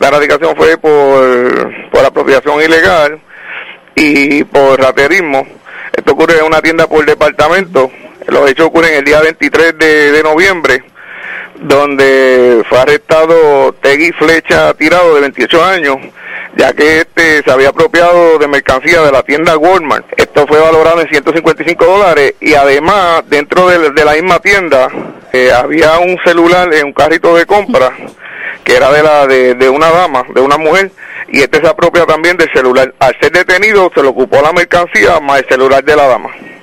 La erradicación fue por apropiación ilegal y por raterismo. Esto ocurre en una tienda por departamento. Los hechos ocurren el día 23 de noviembre, donde fue arrestado Tegui Flecha Tirado, de 28 años, ya que se había apropiado de mercancía de la tienda Walmart. Esto fue valorado en $155 y además dentro de la misma tienda había un celular en un carrito de compra que era de una dama, de una mujer, y se apropia también del celular. Al ser detenido se le ocupó la mercancía más el celular de la dama.